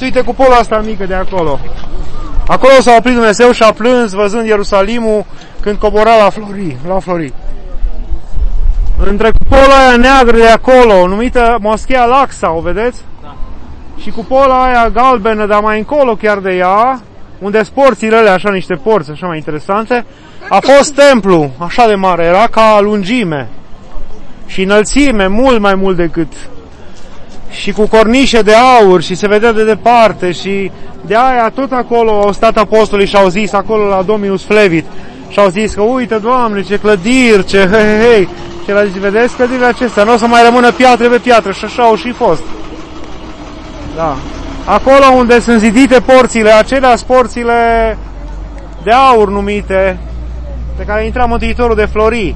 Uite cupola asta mică de acolo. Acolo s-a oprit Dumnezeu și a plâns văzând Ierusalimul când cobora la Flori. Între cupola aia neagră de acolo, numită Moschea Al-Aqsa, o vedeți? Da. Și cupola aia galbenă, dar mai încolo chiar de ea, unde sunt porțile alea, așa niște porți, așa mai interesante, a fost templu, așa de mare, era ca lungime și înălțime, mult mai mult decât, și cu cornișe de aur și se vedea de departe și de aia tot acolo au stat apostolii și au zis acolo la Dominus Flevit și au zis că uite, Doamne, ce clădiri, ce hei. Și el a zis, vedeți clădirile acestea, nu o să mai rămână piatră pe piatră și așa au și fost. Da. Acolo unde sunt zidite porțile, acelea sunt porțile de aur numite, pe care intra Mântuitorul de Flori.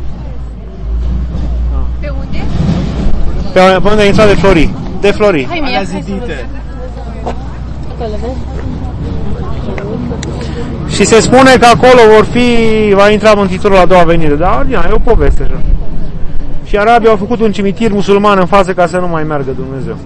Pe unde? Pe unde intra de Flori. De Flori. Alea zidite. Și se spune că acolo va intra Mântuitorul la a doua venire. Dar e o poveste așa. Și arabii au făcut un cimitir musulman în față ca să nu mai meargă Dumnezeu.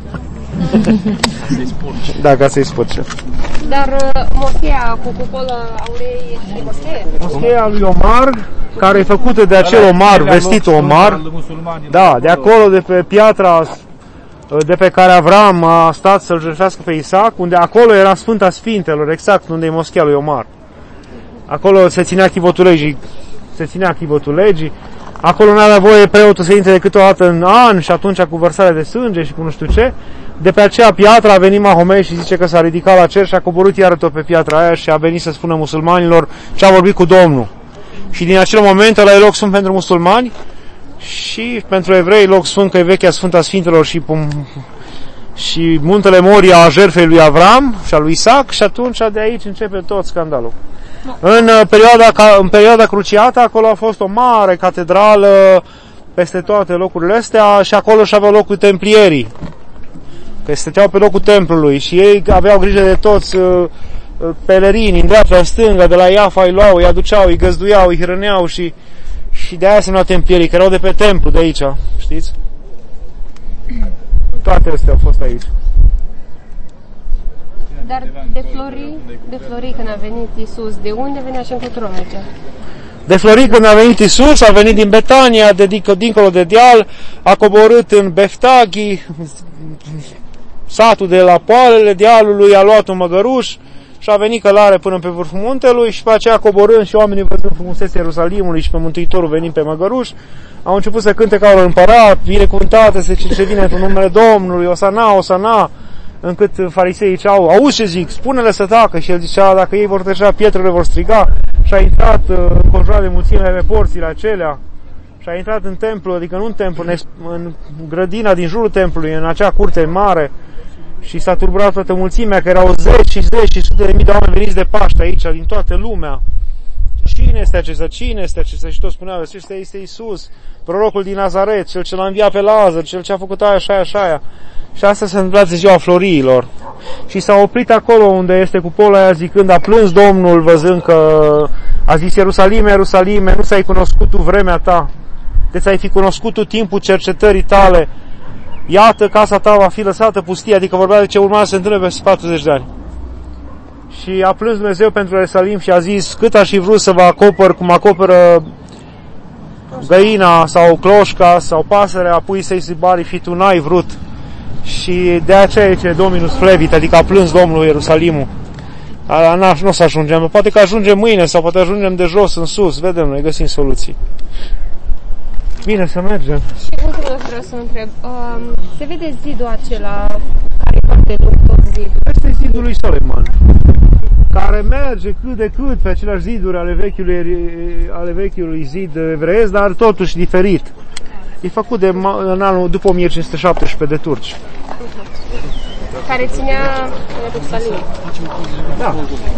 Da, ca să-i spurce. Dar moschea cu cupolă aurie e moschee? Moscheea lui Omar, care e făcută de acel Omar, vestit Omar. Da, de acolo, de pe piatra de pe care Avram a stat să-l jertfească pe Isaac, unde acolo era Sfânta Sfintelor, exact unde e moschea lui Omar. Acolo se ținea chivotul legii, acolo nu avea voie preotul să intre decât o dată în an și atunci cu vărsare de sânge și cu nu știu ce. De pe aceea piatră a venit Mahomei și zice că s-a ridicat la cer și a coborât iară tot pe piatra aia și a venit să spună musulmanilor ce a vorbit cu Domnul. Și din acel moment ăla e loc sfânt pentru musulmani și pentru evrei loc sfânt, că e vechea Sfânta Sfintelor și muntele Moria a jertfei lui Avram și a lui Isaac și atunci de aici începe tot scandalul. În perioada cruciată acolo a fost o mare catedrală peste toate locurile astea și acolo și aveau locul templierii, că stăteau pe locul templului și ei aveau grijă de toți pelerinii, în dreapta, în stânga, de la Iafa îi luau, îi aduceau, îi găzduiau, îi hrăneau și de aia se numeau templierii, că erau de pe templu de aici, știți? Toate astea au fost aici. Dar de Flori când a venit Iisus, de unde venea și încotro mergea? De Flori când a venit Iisus, a venit din Betania, dincolo de deal, a coborât în Beftaghi, satul de la poalele dealului, a luat un măgăruș și a venit călare până pe vârful muntelui și pe aceea coborând și oamenii văzând frumusețea Ierusalimului și pe Mântuitorul venind pe măgăruș, au început să cânte ca un împărat, binecuvântate ce vine într-un numele Domnului, Osana, Osana, încât fariseii ziceau, auzi ce zic, spune-le să tacă, și el zicea, dacă ei vor tăcea, pietrele vor striga, și a intrat înconjurat de mulțimea pe porțile acelea, și a intrat în templu, adică nu în templu, în grădina din jurul templului, în acea curte mare, și s-a turburat toată mulțimea, că erau zeci și sute de mii de oameni veniți de Paște aici, din toată lumea. Cine este acesta? Cine este acesta? Și toți spuneau, acesta este Iisus, prorocul din Nazaret, cel ce l-a înviat pe Lazar, cel ce a făcut aia, așa. Și asta s-a întâmplat în ziua Floriilor. Și s-a oprit acolo unde este cupola aia zicând, a plâns Domnul văzând că a zis, Ierusalime, Ierusalime, nu ți-ai cunoscut tu vremea ta, de ți-ai fi cunoscut tu timpul cercetării tale, iată casa ta va fi lăsată pustie, adică vorbea de ce urma să se întâmple peste 40 de ani. Și a plâns Dumnezeu pentru Ierusalim și a zis, cât aș fi vrut să vă acopăr cum acoperă găina sau cloșca sau pasărea, apoi să-i zibari și tu n-ai vrut. Și de aceea e ce Dominus Flevit, adică a plâns Domnul Ierusalimul. Nu o să ajungem, poate că ajungem mâine sau poate ajungem de jos în sus, vedem, noi găsim soluții. Bine, să mergem. Și ultimul vreau să întreb, se vede zidul acela care e foarte lung, tot zidul? Este zidul lui Soleiman, care merge cât de cât pe aceleași ziduri ale vechiului zid evreiesc, dar totuși diferit. E făcut în anul după 1517 de turci. Care ținea Ierusalim. Da.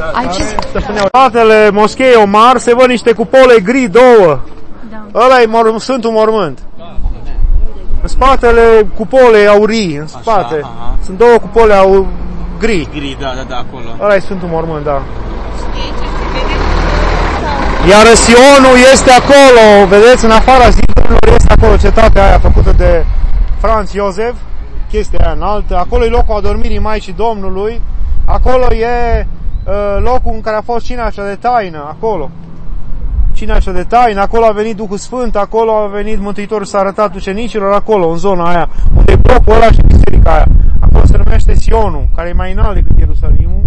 În spatele moscheei Omar se văd niște cupole gri, două. Da. Ăla e Sfântul Mormânt. În spatele cupole aurii, în spate. Așa, sunt două cupole gri. Gri, da, acolo. Ăla e Sfântul Mormânt, da. Iar Sionul este acolo, vedeți, în afara zidurilor este acolo cetatea aia făcută de Franz Josef chestia aia înaltă, acolo e locul adormirii Maicii Domnului, acolo e locul în care a fost cina așa de taină, acolo. Cina așa de taină, acolo a venit Duhul Sfânt, acolo a venit Mântuitorul, s-a arătat ucenicilor, acolo, în zona aia, unde e blocul ăla și biserica aia. Acolo se numește Sionul, care e mai înalt decât Ierusalimul.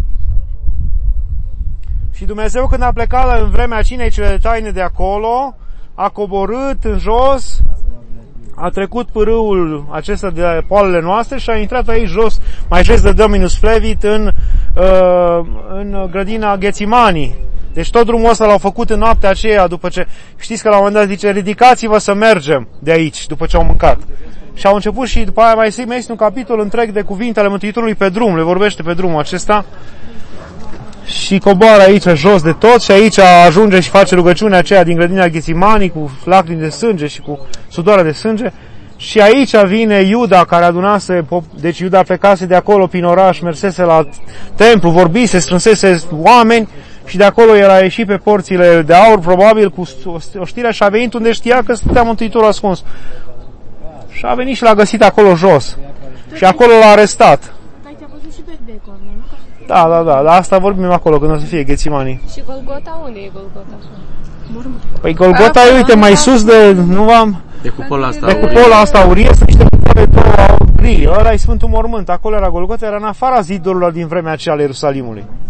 Și Dumnezeu, când a plecat în vremea cinei cele taine de acolo, a coborât în jos, a trecut pârâul acesta de poalele noastre și a intrat aici jos, mai jos de Dominus Flevit, în grădina Ghețimanii. Deci tot drumul ăsta l-au făcut în noaptea aceea, după ce, știți că la un moment dat zice, ridicați-vă să mergem de aici, după ce au mâncat. Și au început și după aia mai este un capitol întreg de cuvinte ale Mântuitorului pe drum, le vorbește pe drumul acesta. Și coboară aici jos de tot și aici ajunge și face rugăciunea aceea din grădina Ghețimanii cu lacrimi de sânge și cu sudoare de sânge. Și aici vine Iuda, care adunase, deci Iuda plecase de acolo prin oraș, mersese la templu, vorbise, strânsese oameni și de acolo el a ieșit pe porțile de aur, probabil cu oștirea, și a venit unde știa că stătea Mântuitorul ascuns. Și a venit și l-a găsit acolo jos. Și acolo l-a arestat. Da, la asta vorbim acolo, când o să fie Ghețimanii. Și Golgota, unde e Golgota? Păi Golgota e, uite, mai sus de, nu v-am... De cupola asta de cupola asta aurie, sunt niște cupole două gri. Ăla e Sfântul Mormânt, acolo era Golgota, era în afara zidurilor din vremea aceea ale Ierusalimului.